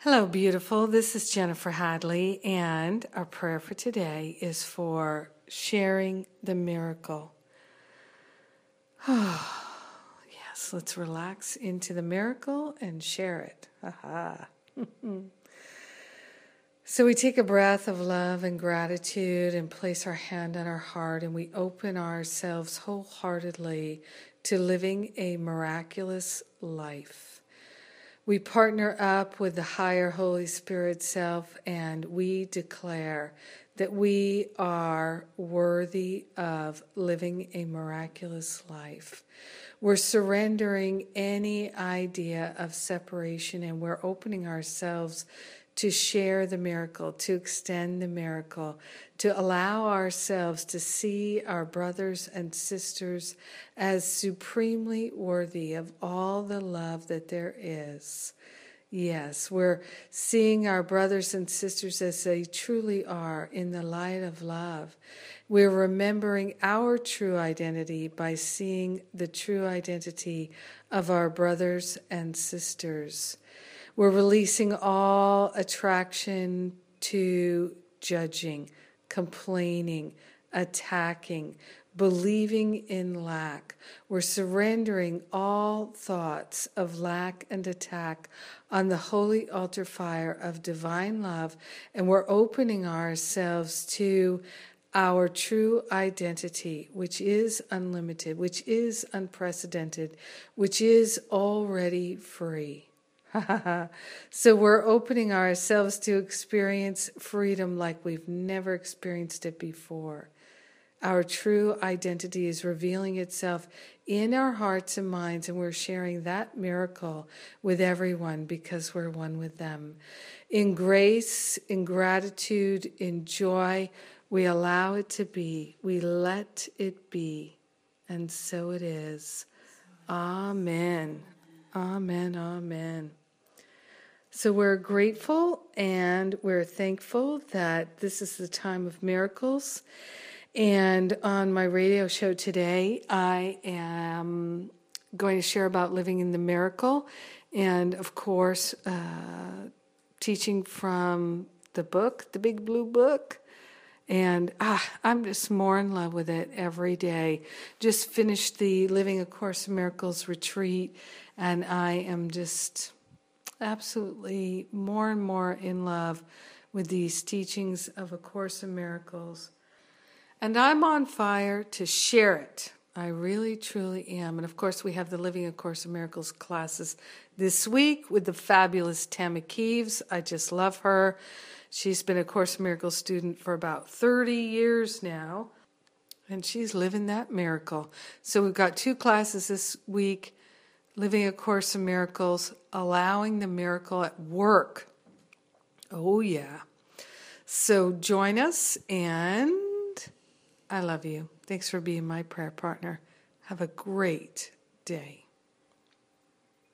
Hello, beautiful. This is Jennifer Hadley, and our prayer for today is for sharing the miracle. Yes, let's relax into the miracle and share it. So we take a breath of love and gratitude and place our hand on our heart, and we open ourselves wholeheartedly to living a miraculous life. We partner up with the higher Holy Spirit self, and we declare that we are worthy of living a miraculous life. We're surrendering any idea of separation, and we're opening ourselves to share the miracle, to extend the miracle, to allow ourselves to see our brothers and sisters as supremely worthy of all the love that there is. Yes, we're seeing our brothers and sisters as they truly are in the light of love. We're remembering our true identity by seeing the true identity of our brothers and sisters. We're releasing all attraction to judging, complaining, attacking, believing in lack. We're surrendering all thoughts of lack and attack on the holy altar fire of divine love, and we're opening ourselves to our true identity, which is unlimited, which is unprecedented, which is already free. So we're opening ourselves to experience freedom like we've never experienced it before. Our true identity is revealing itself in our hearts and minds, and we're sharing that miracle with everyone because we're one with them. In grace, in gratitude, in joy, we allow it to be. We let it be. And so it is. Amen. Amen. Amen. So we're grateful and we're thankful that this is the time of miracles. And on my radio show today, I am going to share about living in the miracle and, of course, teaching from the book, the Big Blue Book. And I'm just more in love with it every day. Just finished the Living A Course in Miracles retreat, and I am just absolutely more and more in love with these teachings of A Course in Miracles. And I'm on fire to share it. I really, truly am. And of course, we have the Living A Course in Miracles classes this week with the fabulous Tammy Keeves. I just love her. She's been a Course in Miracles student for about 30 years now, and she's living that miracle. So we've got 2 classes this week, Living A Course in Miracles, allowing the miracle at work. Oh, yeah. So join us, and I love you. Thanks for being my prayer partner. Have a great day.